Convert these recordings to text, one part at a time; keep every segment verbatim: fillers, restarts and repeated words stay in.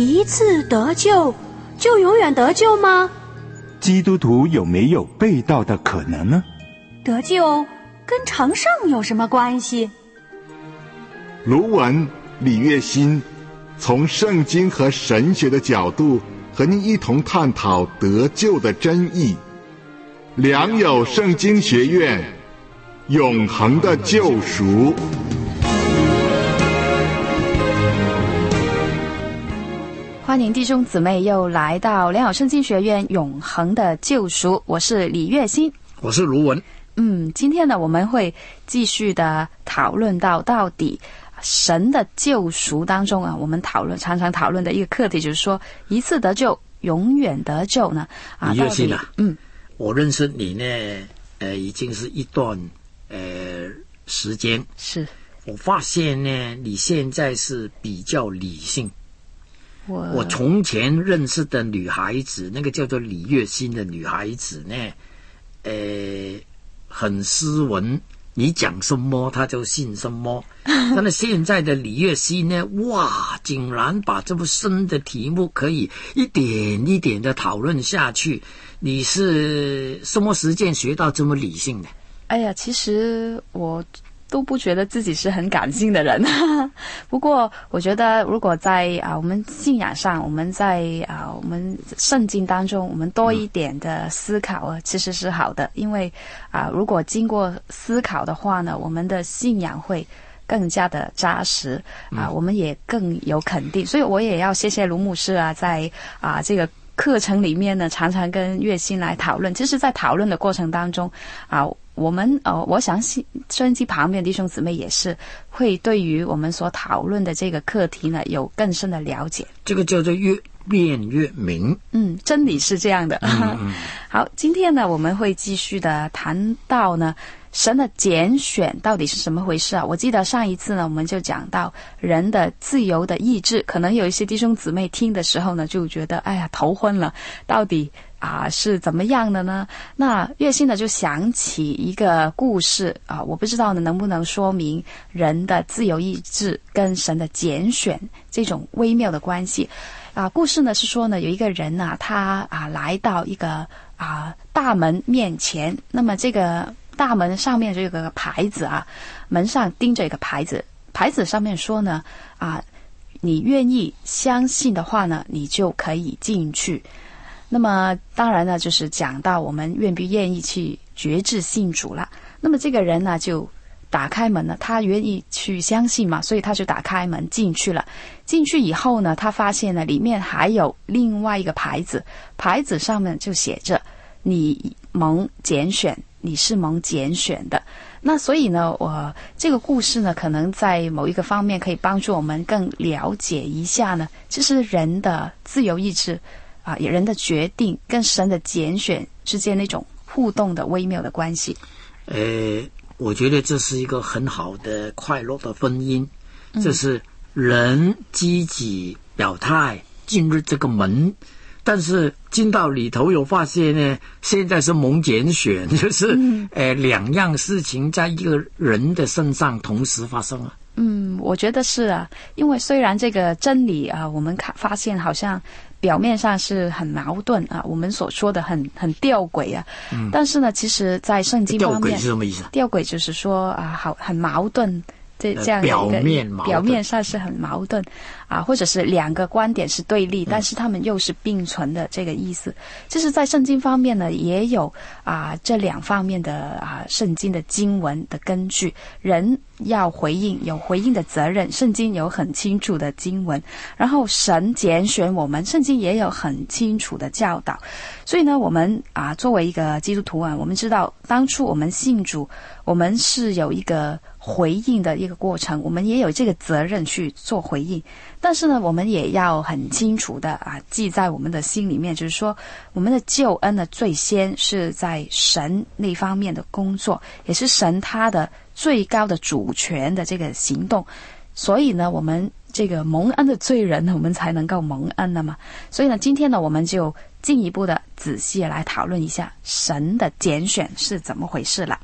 一次得救就永远得救吗？ 基督徒有没有被盗的可能呢？ 得救跟成圣有什么关系？ 卢文、李月新从圣经和神学的角度和您一同探讨得救的真义。良友圣经学院，永恒的救赎。 欢迎弟兄姊妹又来到良友圣经学院永恒的救赎，我是李月新， 我是卢文。 嗯，今天呢我们会继续的讨论到到底神的救赎当中啊，我们讨论常常讨论的一个课题就是说，一次得救永远得救呢啊， 李月新啊， 嗯， 我认识你呢，呃，已经是一段呃时间， 是我发现呢，你现在是比较理性。 我我从前认识的女孩子，那个叫做李月新的女孩子呢，呃，很斯文，你讲什么她就信什么。但是现在的李月新呢，哇，竟然把这么深的题目可以一点一点的讨论下去。你是什么时间学到这么理性的？ 哎呀，其实我都不觉得自己是很感性的人不过我觉得如果在啊我们信仰上，我们在啊我们圣经当中我们多一点的思考啊，其实是好的。因为啊如果经过思考的话呢，我们的信仰会更加的扎实啊，我们也更有肯定。所以我也要谢谢卢牧师啊，在啊这个课程里面呢，常常跟月新来讨论。其实在讨论的过程当中啊，我们呃，我相信收音机旁边的弟兄姊妹也是会对于我们所讨论的这个课题呢有更深的了解。 这个叫做越辩越明。 嗯，真理是这样的。 嗯嗯好，今天呢我们会继续的谈到呢神的拣选到底是什么回事啊？我记得上一次呢我们就讲到人的自由的意志，可能有一些弟兄姊妹听的时候呢就觉得哎呀头昏了，到底啊是怎么样的呢？那月新呢就想起一个故事啊，我不知道呢能不能说明人的自由意志跟神的拣选这种微妙的关系啊。故事呢是说呢有一个人啊，他啊来到一个啊大门面前，那么这个大门上面就有个牌子啊，门上钉着一个牌子，牌子上面说呢啊，你愿意相信的话呢，你就可以进去。那么当然呢，就是讲到我们愿不愿意去决志信主了。那么这个人呢就打开门了，他愿意去相信嘛，所以他就打开门进去了。进去以后呢，他发现呢里面还有另外一个牌子，牌子上面就写着你蒙拣选，你是蒙拣选的。那所以呢我这个故事呢可能在某一个方面可以帮助我们更了解一下呢，就是人的自由意志啊，人的决定跟神的拣选之间那种互动的微妙的关系。 呃，我觉得这是一个很好的快乐的婚姻，这是人积极表态进入这个门，但是进到里头有发现呢，现在是蒙拣选，就是、嗯、呃两样事情在一个人的身上同时发生了。 嗯，我觉得是啊，因为虽然这个真理啊，我们看发现好像表面上是很矛盾啊，我们所说的很很吊诡啊、嗯，但是呢，其实在圣经方面， 吊诡是什么意思？ 吊诡就是说啊，好很矛盾。这这样的一个表面矛盾表面上是很矛盾啊，或者是两个观点是对立，但是他们又是并存的这个意思。就是在圣经方面呢，也有啊这两方面的啊圣经的经文的根据，人要回应有回应的责任，圣经有很清楚的经文，然后神拣选我们，圣经也有很清楚的教导。所以呢，我们啊作为一个基督徒啊，我们知道当初我们信主，我们是有一个回应的一个过程，我们也有这个责任去做回应。但是呢，我们也要很清楚的啊记在我们的心里面，就是说我们的救恩呢，最先是在神那方面的工作，也是神他的最高的主权的这个行动。所以呢，我们这个蒙恩的罪人，我们才能够蒙恩的嘛。所以呢，今天呢，我们就进一步的仔细来讨论一下神的拣选是怎么回事了。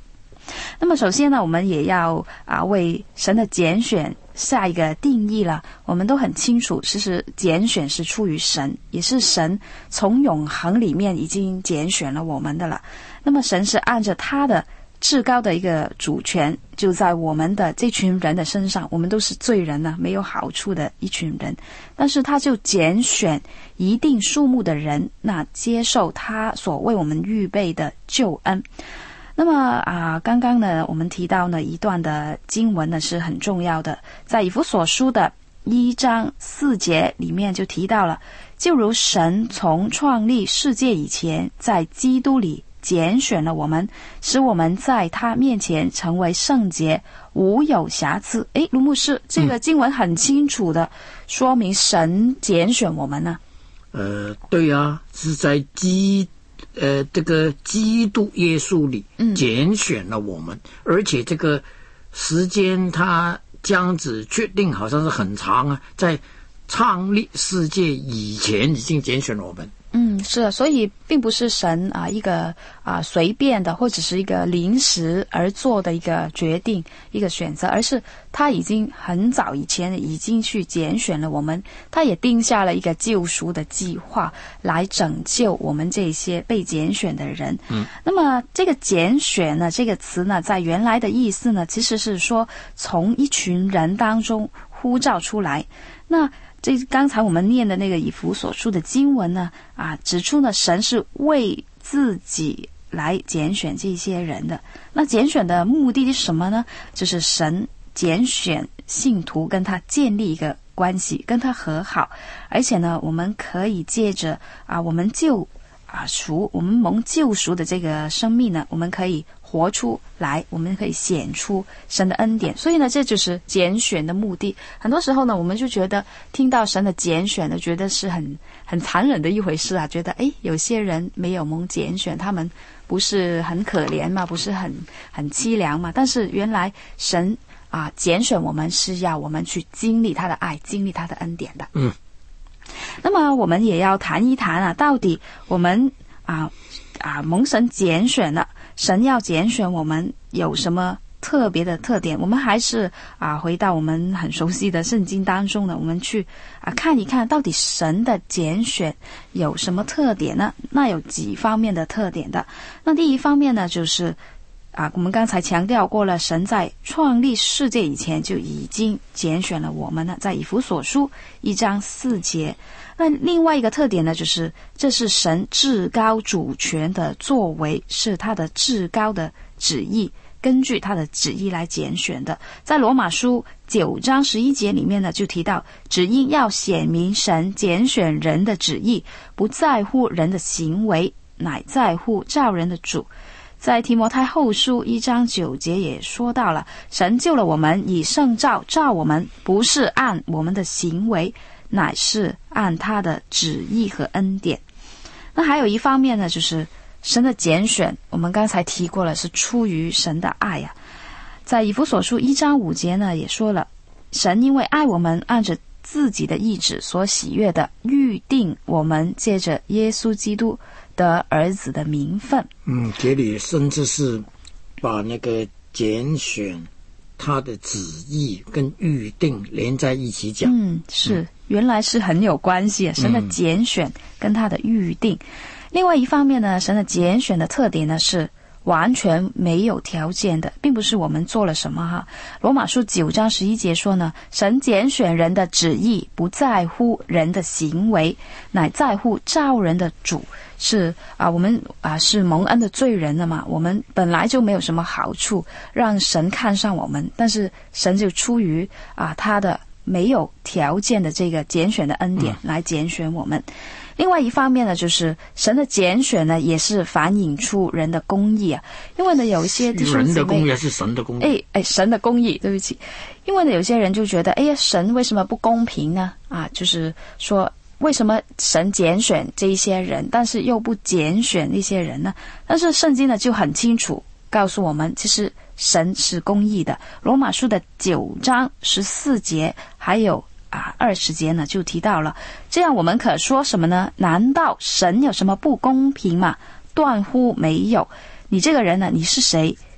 那么首先呢，我们也要啊为神的拣选下一个定义了。我们都很清楚，其实拣选是出于神，也是神从永恒里面已经拣选了我们的了。那么神是按着他的至高的一个主权，就在我们的这群人的身上，我们都是罪人呢，没有好处的一群人，但是他就拣选一定数目的人，那接受他所为我们预备的救恩。那么啊，刚刚呢，我们提到呢一段的经文呢是很重要的，在以弗所书的一章四节里面就提到了，就如神从创立世界以前，在基督里拣选了我们，使我们在他面前成为圣洁，无有瑕疵。诶，卢牧师，这个经文很清楚的说明神拣选我们呢。 呃，对啊，是在基呃这个基督耶稣里拣选了我们，嗯、而且这个时间它这样子确定好像是很长啊，在创立世界以前已经拣选了我们。 嗯，是的，所以并不是神啊一个啊随便的或者是一个临时而做的一个决定一个选择，而是他已经很早以前已经去拣选了我们，他也定下了一个救赎的计划来拯救我们这些被拣选的人。嗯，那么这个拣选呢，这个词呢，在原来的意思呢，其实是说从一群人当中呼召出来。那这刚才我们念的那个以弗所书的经文呢，啊，指出呢，神是为自己来拣选这些人的。那拣选的目的是什么呢？就是神拣选信徒跟他建立一个关系，跟他和好，而且呢，我们可以借着啊，我们救啊赎，我们蒙救赎的这个生命呢，我们可以活出来，我们可以显出神的恩典。所以呢，这就是拣选的目的。很多时候呢，我们就觉得听到神的拣选呢，觉得是很很残忍的一回事啊，觉得诶，有些人没有蒙拣选，他们不是很可怜嘛，不是很很凄凉嘛。但是原来神啊拣选我们是要我们去经历他的爱，经历他的恩典的。嗯。那么我们也要谈一谈啊，到底我们啊啊蒙神拣选了，神要拣选我们有什么特别的特点？我们还是啊回到我们很熟悉的圣经当中呢，我们去啊看一看到底神的拣选有什么特点呢？那有几方面的特点的。那第一方面呢，就是啊我们刚才强调过了，神在创立世界以前就已经拣选了我们呢，在以弗所书一章四节。那另外一个特点呢，就是这是神至高主权的作为，是他的至高的旨意，根据他的旨意来拣选的。在罗马书九章十一节里面呢，就提到只因要显明神拣选人的旨意，不在乎人的行为，乃在乎召人的主。在提摩太后书一章九节也说到了，神救了我们，以圣召召我们，不是按我们的行为，乃是按他的旨意和恩典。那还有一方面呢，就是神的拣选，我们刚才提过了，是出于神的爱啊。在以弗所书一章五节呢，也说了，神因为爱我们，按着自己的意志所喜悦的，预定我们借着耶稣基督得儿子的名分。 嗯，这里甚至是把那个拣选他的旨意跟预定连在一起讲。 嗯，是、嗯、原来是很有关系，神的拣选跟他的预定、嗯、另外一方面呢，神的拣选的特点呢是完全没有条件的，并不是我们做了什么哈。罗马书九章十一节说呢，神拣选人的旨意不在乎人的行为，乃在乎召人的主。是啊，我们啊是蒙恩的罪人了嘛，我们本来就没有什么好处让神看上我们，但是神就出于啊他的没有条件的这个拣选的恩典来拣选我们。另外一方面呢，就是神的拣选呢，也是反映出人的公义啊。因为呢，有一些弟兄姊妹， 人的公义还是神的公义？ 哎哎，神的公义，对不起。因为呢，有些人就觉得，哎呀，神为什么不公平呢？啊，就是说，为什么神拣选这一些人，但是又不拣选那些人呢？但是圣经呢就很清楚告诉我们，其实神是公义的。罗马书的九章十四节还有啊，二十节呢就提到了，这样我们可说什么呢？难道神有什么不公平吗？断乎没有。你这个人呢，你是谁？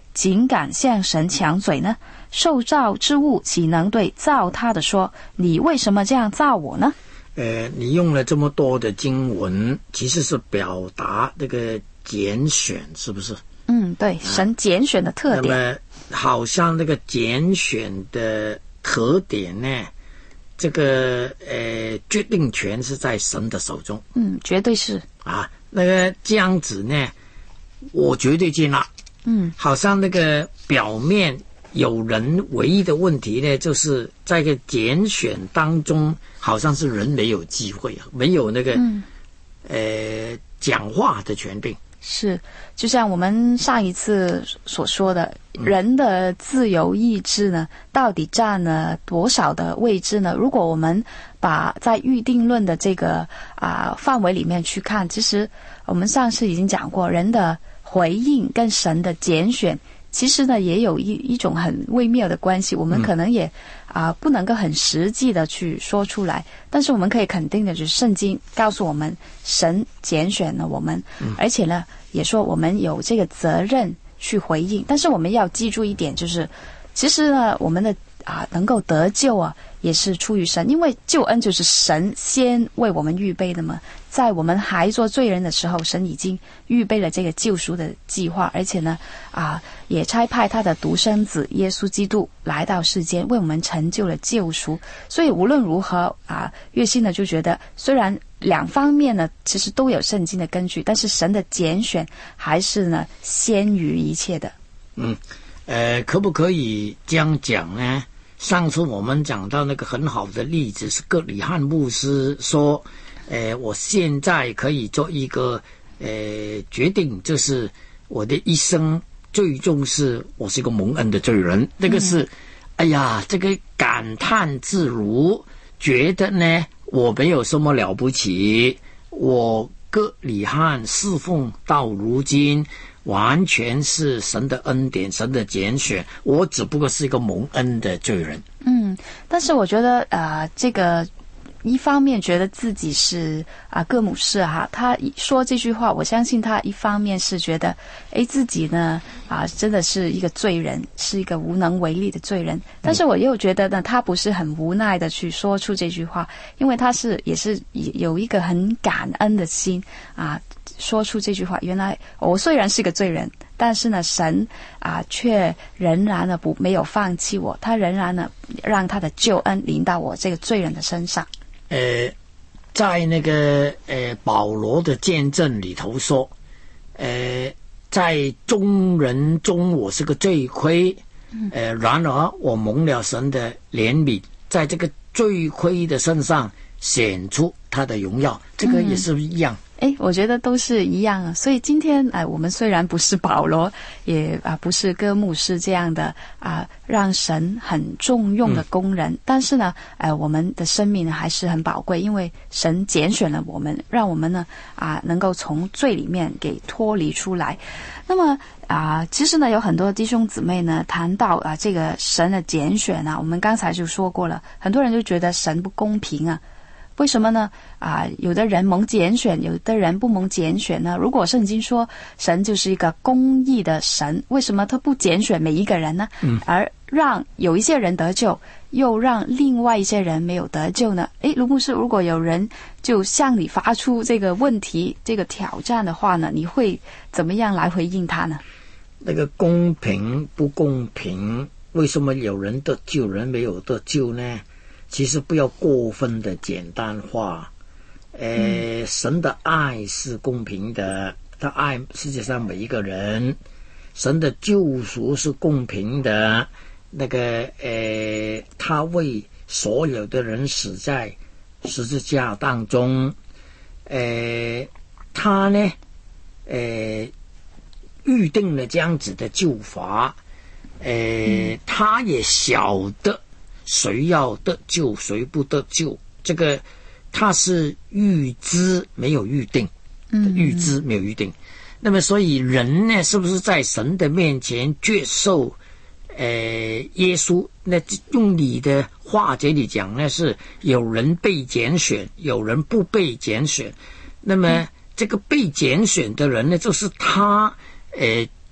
竟敢向神抢嘴呢？受造之物岂能对造他的说，你为什么这样造我呢？ 呃，你用了这么多的经文，其实是表达这个拣选，是不是？ 嗯，对，神拣选的特点。 那么好像那个拣选的特点呢，这个呃决定权是在神的手中。 嗯，绝对是啊。那个这样子呢，我绝对接纳。 嗯， 好像那个表面有人唯一的问题呢，就是在个拣选当中，好像是人没有机会，没有那个、嗯、呃讲话的权柄。 是，就像我们上一次所说的，人的自由意志呢，到底占了多少的位置呢？如果我们把在预定论的这个啊、呃、范围里面去看，其实我们上次已经讲过，人的回应跟神的拣选，其实呢也有一一种很微妙的关系。我们可能也啊、呃、不能够很实际的去说出来，但是我们可以肯定的就是，圣经告诉我们，神拣选了我们，嗯、而且呢也说我们有这个责任去回应。但是我们要记住一点，就是其实呢我们的啊能够得救啊，也是出于神，因为救恩就是神先为我们预备的嘛。在我们还做罪人的时候，神已经预备了这个救赎的计划，而且呢啊也差派他的独生子耶稣基督来到世间，为我们成就了救赎。所以无论如何啊，月信呢就觉得，虽然两方面呢其实都有圣经的根据，但是神的拣选还是呢先于一切的。 嗯，呃，可不可以这样讲呢？上次我们讲到那个很好的例子是葛理翰牧师说，呃，我现在可以做一个呃决定，就是我的一生最终是我是一个蒙恩的罪人。那个是，嗯、哎呀，这个感叹自如，觉得呢我没有什么了不起，我葛理翰侍奉到如今，完全是神的恩典，神的拣选，我只不过是一个蒙恩的罪人。 嗯，但是我觉得啊、呃，这个一方面觉得自己是啊各牧师哈，他说这句话，我相信他一方面是觉得，诶自己呢啊真的是一个罪人，是一个无能为力的罪人。但是我又觉得呢，他不是很无奈的去说出这句话，因为他是也是有一个很感恩的心啊。说出这句话，原来我虽然是个罪人，但是呢神啊却仍然呢不没有放弃我，他仍然呢让他的救恩临到我这个罪人的身上。 呃在那个呃保罗的见证里头说，呃在众人中我是个罪魁，呃然而我蒙了神的怜悯，在这个罪魁的身上显出他的荣耀。这个也是一样。 哎，我觉得都是一样啊。所以今天哎，我们虽然不是保罗，也啊不是哥牧师这样的啊让神很重用的工人，嗯、但是呢，哎，我们的生命还是很宝贵，因为神拣选了我们，让我们呢啊能够从罪里面给脱离出来。那么啊，其实呢，有很多弟兄姊妹呢谈到啊这个神的拣选啊，我们刚才就说过了，很多人就觉得神不公平啊。为什么呢？啊，有的人蒙拣选，有的人不蒙拣选呢？如果圣经说神就是一个公义的神，为什么他不拣选每一个人呢？嗯，而让有一些人得救，又让另外一些人没有得救呢？诶，卢牧师，如果有人就向你发出这个问题、这个挑战的话呢，你会怎么样来回应他呢？ 那个公平不公平，为什么有人得救，人没有得救呢？其实不要过分的简单化，呃、嗯，神的爱是公平的，他爱世界上每一个人，神的救赎是公平的，那个呃，他为所有的人死在十字架当中，呃，他呢，呃，预定了这样子的救法，呃，嗯、他也晓得谁要得救，谁不得救，这个他是预知没有预定，嗯，预知没有预定。那么，所以人呢，是不是在神的面前接受，呃，耶稣？那用你的话这里讲呢，是有人被拣选，有人不被拣选。那么，这个被拣选的人呢，就是他，呃，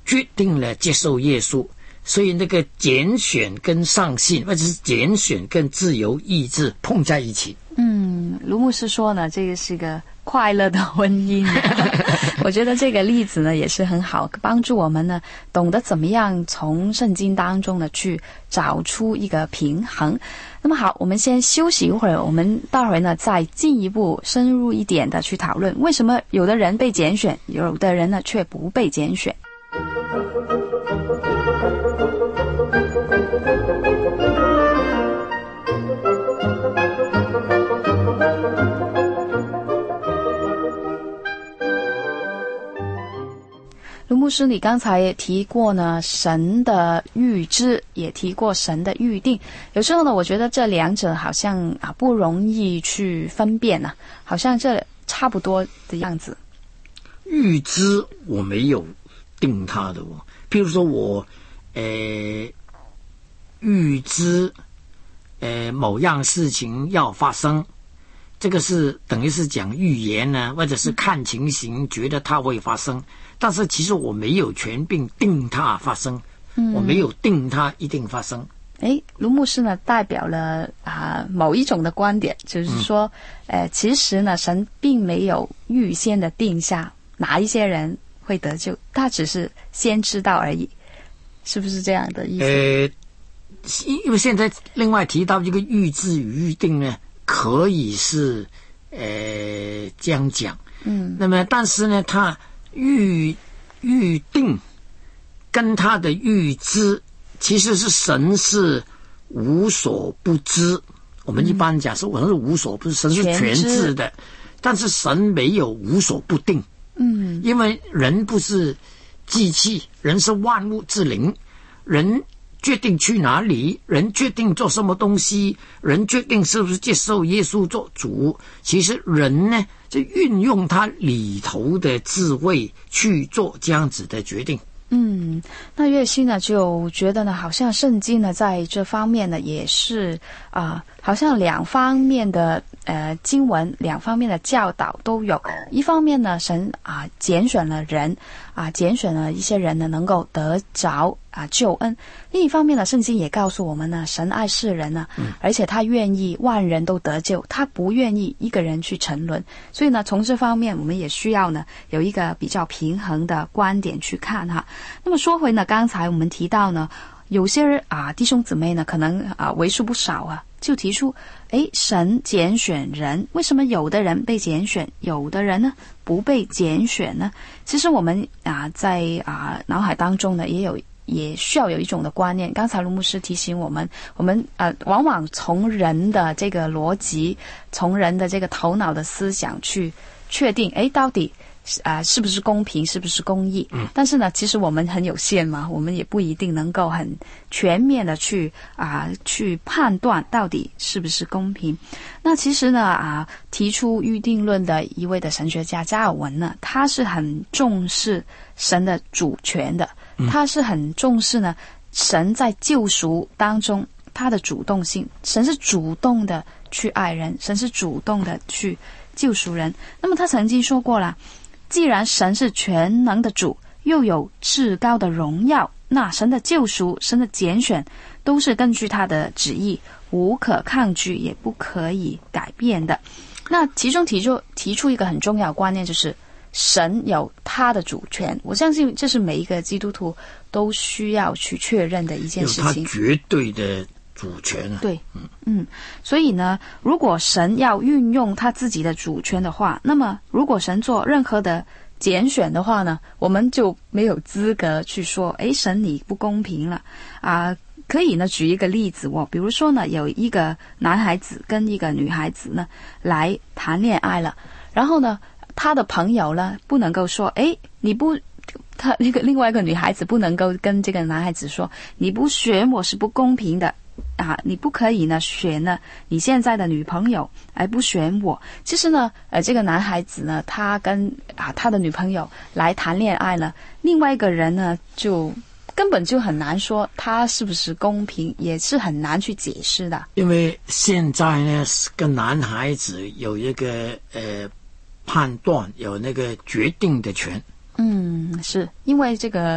决定了接受耶稣。所以那个拣选跟上信，或者是拣选跟自由意志碰在一起。 嗯，卢牧师说呢，这个是个快乐的婚姻。我觉得这个例子呢也是很好，帮助我们呢懂得怎么样从圣经当中呢去找出一个平衡。那么好，我们先休息一会儿，我们待会呢再进一步深入一点的去讨论，为什么有的人被拣选，有的人呢却不被拣选。卢牧师，你刚才也提过呢，神的预知，也提过神的预定。有时候呢，我觉得这两者好像啊不容易去分辨啊，好像这差不多的样子。 预知我没有定他的哦，譬如说我，呃，预知，呃，某样事情要发生，这个是等于是讲预言呢，或者是看情形觉得它会发生。但是其实我没有权并定它发生，嗯、我没有定它一定发生。 诶，卢牧师呢代表了啊、呃、某一种的观点，就是说，嗯、呃，其实呢神并没有预先的定下哪一些人会得救，他只是先知道而已，是不是这样的意思？ 呃，因为现在另外提到这个预知与预定呢，可以是呃这样讲，嗯，那么但是呢，他。预预定跟他的预知，其实是神是无所不知。我们一般讲说，我们是无所不知，神是全知的，但是神没有无所不定。嗯，因为人不是机器，人是万物之灵，人决定去哪里，人决定做什么东西，人决定是不是接受耶稣做主。其实人呢，就运用他里头的智慧去做这样子的决定。 嗯，那岳西呢就觉得呢，好像圣经呢在这方面呢也是啊、呃，好像两方面的呃经文，两方面的教导都有。一方面呢，神啊、呃、拣选了人啊、呃，拣选了一些人呢能够得着啊、呃、救恩。另一方面呢，圣经也告诉我们呢，神爱世人呢，嗯、而且他愿意万人都得救，他不愿意一个人去沉沦。所以呢，从这方面我们也需要呢有一个比较平衡的观点去看哈。那么说回呢，刚才我们提到呢，有些啊弟兄姊妹呢，可能啊为数不少啊，就提出，诶，神拣选人，为什么有的人被拣选，有的人呢不被拣选呢？其实我们啊在啊脑海当中呢，也有也需要有一种的观念。刚才卢牧师提醒我们，我们呃往往从人的这个逻辑，从人的这个头脑的思想去确定，诶，到底。啊、呃，是不是公平？是不是公义？嗯，但是呢，其实我们很有限嘛，我们也不一定能够很全面的去啊、呃、去判断到底是不是公平。那其实呢啊、呃，提出预定论的一位的神学家加尔文呢，他是很重视神的主权的，他是很重视呢神在救赎当中他的主动性，神是主动的去爱人，神是主动的去救赎人。那么他曾经说过了。既然神是全能的主，又有至高的荣耀，那神的救赎、神的拣选都是根据他的旨意，无可抗拒，也不可以改变的。那其中提出提出一个很重要的观念，就是神有他的主权。我相信这是每一个基督徒都需要去确认的一件事情。 有他绝对的主权啊。 对，嗯嗯，所以呢，如果神要运用他自己的主权的话，那么如果神做任何的拣选的话呢，我们就没有资格去说，诶，神你不公平了啊、呃。可以呢，举一个例子，我比如说呢，有一个男孩子跟一个女孩子呢来谈恋爱了，然后呢，他的朋友呢不能够说，诶，你不。他那个另外一个女孩子不能够跟这个男孩子说，你不选我是不公平的啊，你不可以呢选呢你现在的女朋友而不选我。其实呢呃这个男孩子呢，他跟啊他的女朋友来谈恋爱了，另外一个人呢就根本就很难说他是不是公平，也是很难去解释的。 因为现在呢跟男孩子有一个呃判断，有那个决定的权。 嗯，是因为这个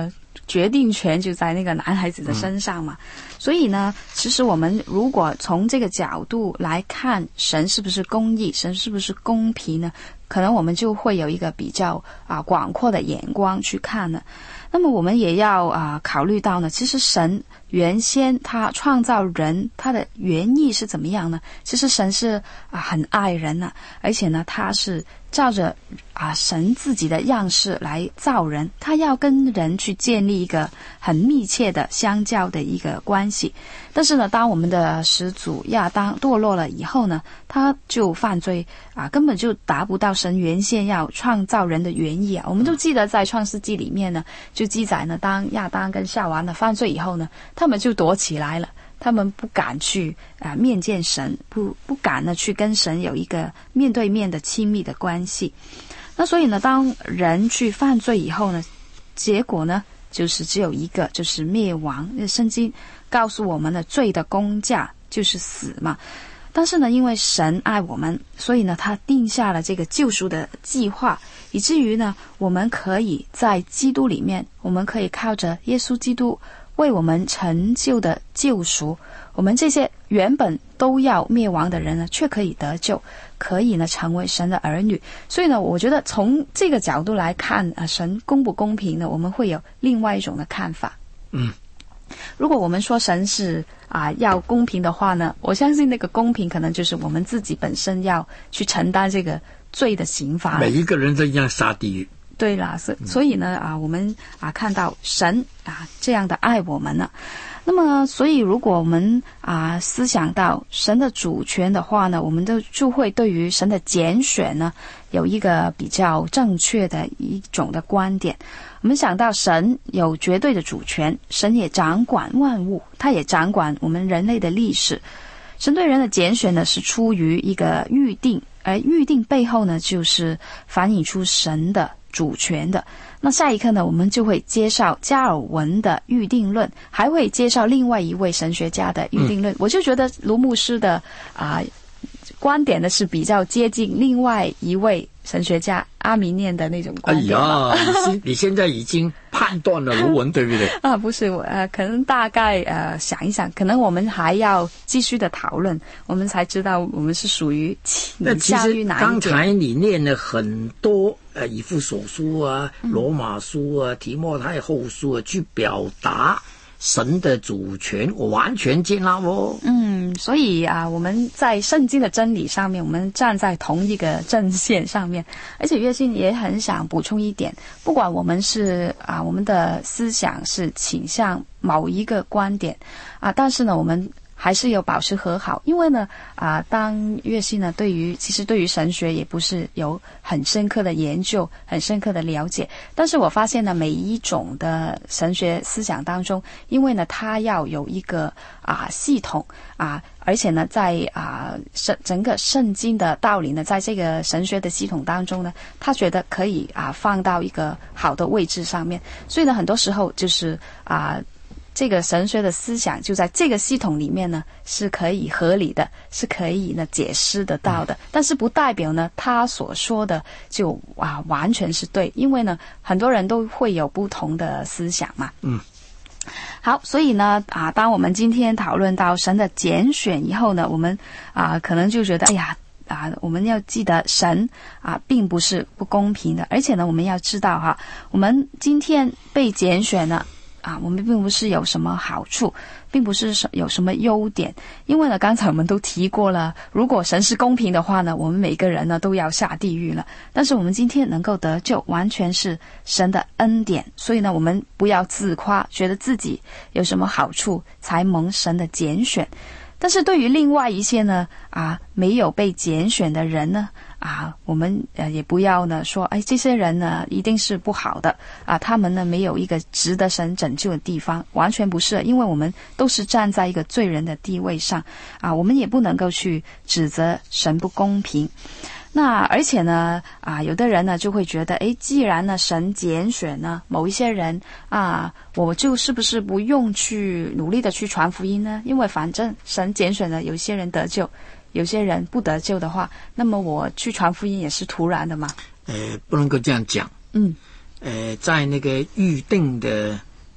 决定权就在那个男孩子的身上嘛。嗯、所以呢，其实我们如果从这个角度来看，神是不是公义，神是不是公平呢？可能我们就会有一个比较啊广阔的眼光去看了。那么我们也要啊考虑到呢，其实神原先他创造人，他的原意是怎么样呢？其实神是啊很爱人啊，而且呢他是照着啊神自己的样式来造人，他要跟人去建立一个很密切的相交的一个关系。但是呢，当我们的始祖亚当堕落了以后呢，他就犯罪啊，根本就达不到神原先要创造人的原意啊。我们都记得在创世纪里面呢，就记载呢，当亚当跟夏娃呢犯罪以后呢，他们就躲起来了，他们不敢去啊面见神，不不敢呢去跟神有一个面对面的亲密的关系。那所以呢，当人去犯罪以后呢，结果呢就是只有一个，就是灭亡。圣经告诉我们的罪的工价就是死嘛。但是呢，因为神爱我们，所以呢他定下了这个救赎的计划，以至于呢我们可以在基督里面，我们可以靠着耶稣基督为我们成就的救赎，我们这些原本都要灭亡的人呢，却可以得救，可以呢成为神的儿女。所以呢，我觉得从这个角度来看啊，神公不公平呢，我们会有另外一种的看法。 嗯， 如果我们说神是啊要公平的话呢，我相信那个公平可能就是我们自己本身要去承担这个罪的刑罚， 每一个人都一样下地狱。 对啦，所所以呢啊，我们啊看到神啊这样的爱我们呢，那么所以如果我们啊思想到神的主权的话呢，我们都就会对于神的拣选呢有一个比较正确的一种的观点。我们想到神有绝对的主权，神也掌管万物，他也掌管我们人类的历史。神对人的拣选呢是出于一个预定，而预定背后呢就是反映出神的主权的。那下一课呢，我们就会介绍加尔文的预定论，还会介绍另外一位神学家的预定论。嗯、我就觉得卢牧师的啊、呃、观点呢是比较接近另外一位神学家阿米念的那种观点。哎呀，你你现在已经判断了卢文对不对？ 啊，不是，我呃，可能大概呃想一想，可能我们还要继续的讨论，我们才知道我们是属于倾向于哪一点。 刚才你念了很多呃以弗所书啊、罗马书啊、提摩太后书啊，去表达神的主权，我完全接纳哦。 嗯，所以啊，我们在圣经的真理上面，我们站在同一个阵线上面。而且岳信也很想补充一点，不管我们是啊，我们的思想是倾向某一个观点啊，但是呢，我们还是有保持和好。因为呢啊，当岳信呢对于其实对于神学也不是有很深刻的研究，很深刻的了解，但是我发现呢，每一种的神学思想当中，因为呢它要有一个啊系统啊，而且呢在啊圣整个圣经的道理呢，在这个神学的系统当中呢，他觉得可以啊放到一个好的位置上面。所以呢，很多时候就是啊这个神学的思想就在这个系统里面呢是可以合理的，是可以呢解释得到的，但是不代表呢他所说的就啊完全是对，因为呢很多人都会有不同的思想嘛。 嗯， 好，所以呢啊，当我们今天讨论到神的拣选以后呢，我们啊可能就觉得哎呀啊，我们要记得神啊并不是不公平的，而且呢我们要知道哈，我们今天被拣选呢啊，我们并不是有什么好处，并不是有什么优点，因为呢，刚才我们都提过了，如果神是公平的话呢，我们每个人呢都要下地狱了。但是我们今天能够得救，完全是神的恩典，所以呢，我们不要自夸，觉得自己有什么好处才蒙神的拣选。但是对于另外一些呢啊没有被拣选的人呢啊，我们呃也不要呢说哎这些人呢一定是不好的啊，他们呢没有一个值得神拯救的地方，完全不是，因为我们都是站在一个罪人的地位上啊，我们也不能够去指责神不公平。那而且呢啊，有的人呢就会觉得诶，既然呢神拣选呢某一些人啊，我就是不是不用去努力的去传福音呢？因为反正神拣选了有一些人得救，有些人不得救的话，那么我去传福音也是徒然的嘛。 呃，不能够这样讲。 嗯， 呃，在那个预定的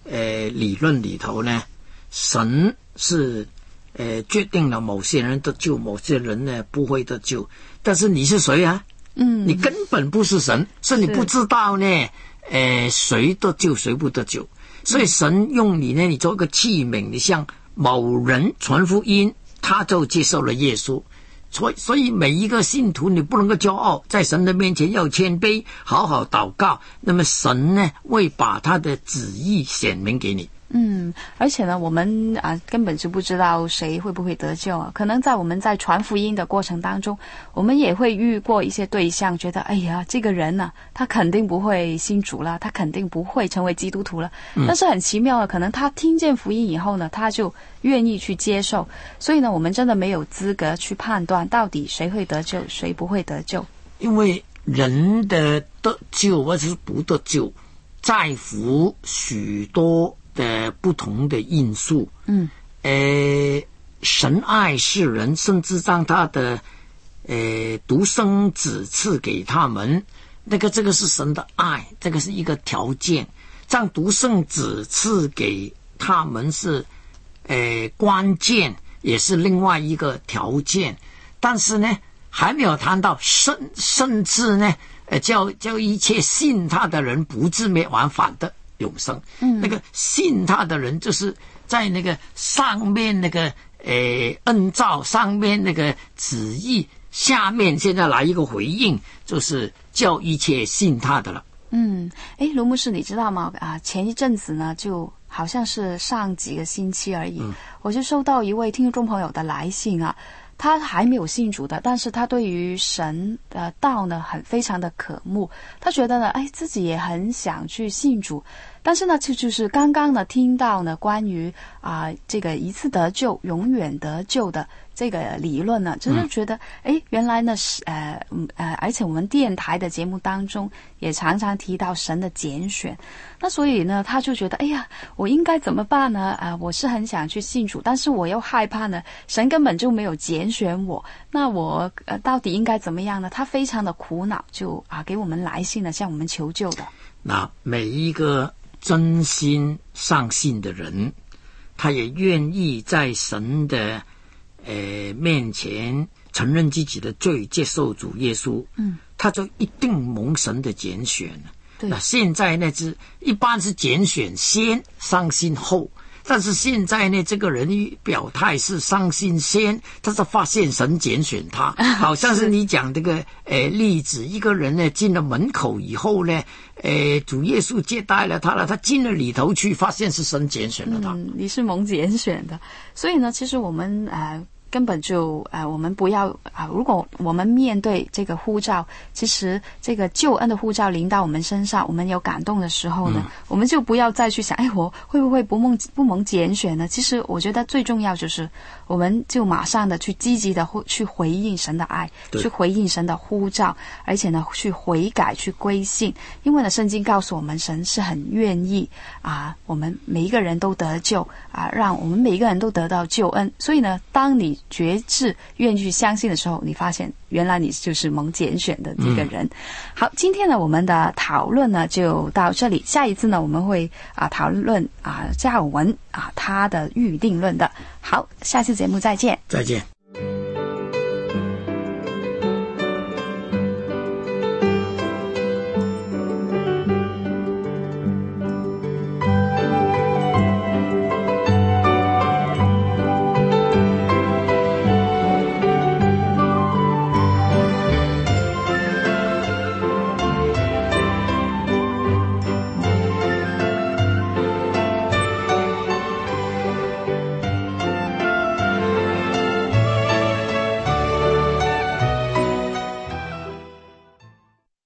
呃理论里头呢，神是呃决定了某些人得救，某些人呢不会得救。但是你是谁啊？ 嗯， 你根本不是神，所以你不知道呢，呃，谁得救谁不得救。所以神用你呢，你做一个器皿，你向某人传福音，他就接受了耶稣。所以，所以每一个信徒，你不能够骄傲，在神的面前要谦卑，好好祷告。那么神呢，会把他的旨意显明给你。 嗯，而且呢，我们啊根本就不知道谁会不会得救啊。可能在我们在传福音的过程当中，我们也会遇过一些对象，觉得哎呀，这个人呢、啊，他肯定不会信主了，他肯定不会成为基督徒了。嗯、但是很奇妙的，可能他听见福音以后呢，他就愿意去接受。所以呢，我们真的没有资格去判断到底谁会得救，谁不会得救。 因为人的得救或者是不得救，在乎许多的不同的因素。嗯，呃，神爱世人，甚至让他的呃独生子赐给他们，那个这个是神的爱，这个是一个条件。让独生子赐给他们是呃关键，也是另外一个条件。但是呢，还没有谈到甚甚至呢，呃，叫叫一切信他的人不至灭亡，反的永生。嗯，那个信他的人，就是在那个上面那个呃恩召上面那个旨意，下面现在来一个回应，就是叫一切信他的了。 嗯，诶，卢牧师，你知道吗？啊，前一阵子呢，就好像是上几个星期而已，嗯、我就收到一位听众朋友的来信啊。他还没有信主的，但是他对于神的道呢很非常的渴慕，他觉得呢，哎，自己也很想去信主，但是呢，就就是刚刚呢听到呢关于啊、呃、这个一次得救永远得救的这个理论呢，就是觉得哎、嗯，原来呢是呃呃，而且我们电台的节目当中也常常提到神的拣选，那所以呢，他就觉得哎呀，我应该怎么办呢？啊、呃，我是很想去信主，但是我又害怕呢，神根本就没有拣选我，那我呃到底应该怎么样呢？他非常的苦恼，就啊给我们来信呢，向我们求救的。 那每一个真心上信的人，他也愿意在神的呃面前承认自己的罪，接受主耶稣，嗯，他就一定蒙神的拣选了。那现在呢，是一般是拣选先，上信后。但是现在呢，这个人表态是上信先，他是发现神拣选他，好像是你讲这个呃例子，一个人呢进了门口以后呢，呃主耶稣接待了他了，他进了里头去，发现是神拣选了他。 嗯，你是蒙拣选的，所以呢，其实我们呃。根本就呃，我们不要啊、呃！如果我们面对这个呼召，其实这个救恩的呼召临到我们身上，我们有感动的时候呢，嗯、我们就不要再去想，哎，我会不会不蒙不蒙拣选呢？其实我觉得最重要就是，我们就马上的去积极的去回应神的爱，去回应神的呼召，而且呢，去悔改，去归信。因为呢，圣经告诉我们，神是很愿意啊，我们每一个人都得救啊，让我们每一个人都得到救恩。所以呢，当你觉志愿意去相信的时候，你发现原来你就是蒙拣选的这个人。嗯、好，今天呢我们的讨论呢就到这里，下一次呢我们会啊讨论啊加尔文啊他的预定论的。好，下次节目再见。 再见。